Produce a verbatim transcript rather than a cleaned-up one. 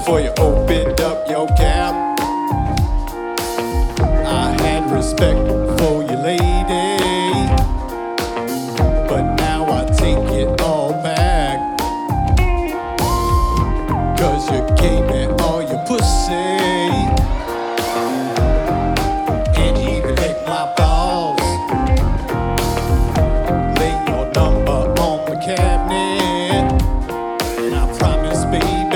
before you opened up your cap. I had respect